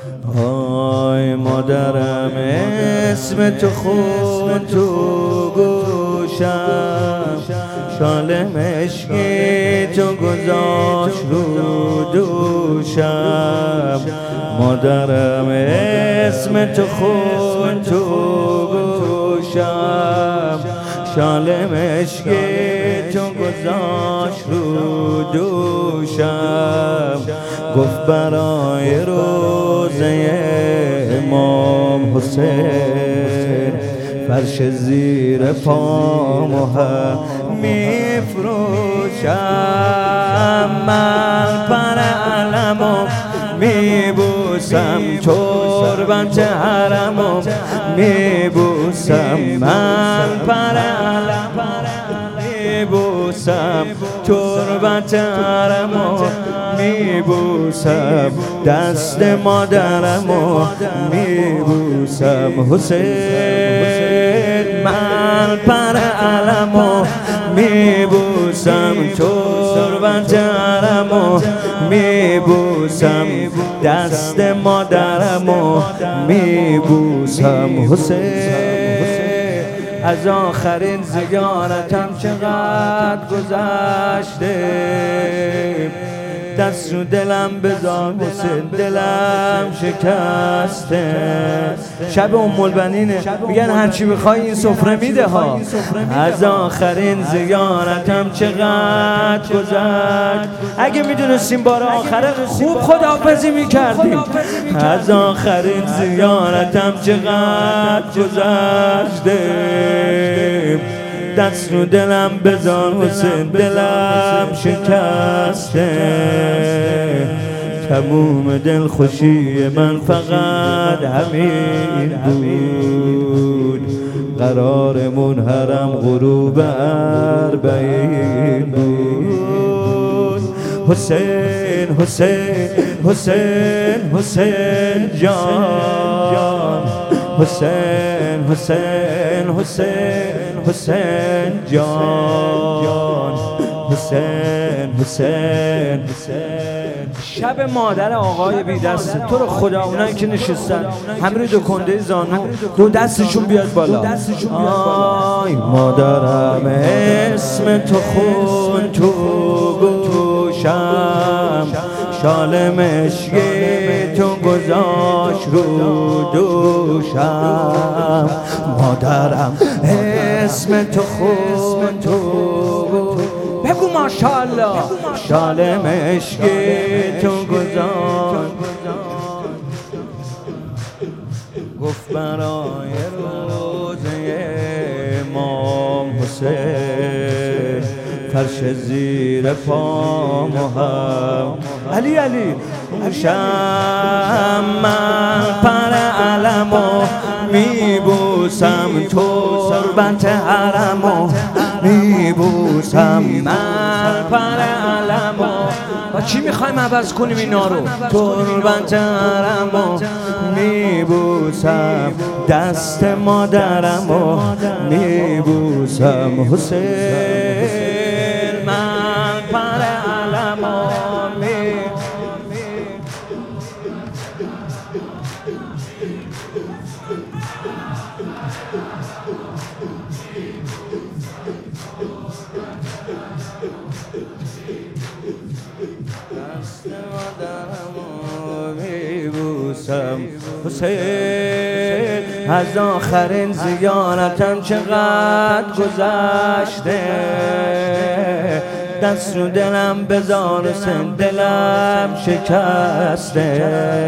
آی مادرم اسم تو خون تو گوشم، شال مشکی تو گذاشت رو دوشم. مادرم اسم تو خون تو گوشم، شال مشکی تو گذاشت رو دوشم. گفت برای روزه امام حسین فرش زیر پامو هم میفروشم. من پر علمو میبوسم، تربت حرمو میبوسم. من پر علم میبوسم، تربت حرمو میبوسم. دست مادرمو میبوسم. حسین من پر علمو میبوسم، تربت حرمو میبوسم. دست مادرمو میبوسم. حسین از آخرین زیارتم چقدر گذشته، دست رو دلم بذار حسین، دلم شکسته. شب ام البنینه، میگن هرچی بخوای این سفره میده ها. از آخرین زیارتم چقدر گذشت، اگه میدونستیم بار آخره خوب خداحافظی میکردیم. از آخرین زیارتم چقدر گذشته، دست رو دلم بذار حسین، دلم شکسته. تموم دلخوشی من فقط همین بود، قرارمون حرم غروب اربعین بود. حسین حسین حسین حسین جان، حسین حسین حسین حسین جان، حسین حسین حسین. شب مادر آقای بی دست تو رو خدا، اونایی که نشستن همه رو دو کنده زانو، دو دستشون بیاد بالا. آی مادرم اسم تو خون تو گوشم، شال مشکی تو گذاشت رو دوشم. مادرم اسم تو خون تو بگو ماشاءالله، شال مشکی تو گذاشت. گفت برای روزه امام حسین فرش زیر پامو هم علی علی شم. من پر علمو میبوسم، تربت حرمو میبوسم. من پر علمو با چی میخوایم عوض کنیم اینا رو؟ تربت حرمو میبوسم، دست مادرمو میبوسم. حسین من پر علمو دست مادرمو میبوسم. حسین از آخرین زیارتم چقدر گذشته، دست رو دلم بذار حسین، دلم شکسته.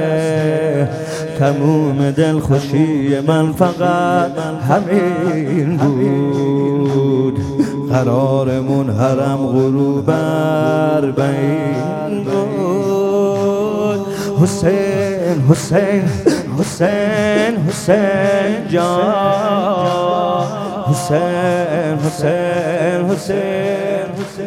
تموم دلخوشی من فقط همین بود، قرارمون حرم غروب اربعین بود. حسین حسین حسین حسین جان، حسین حسین حسین حسین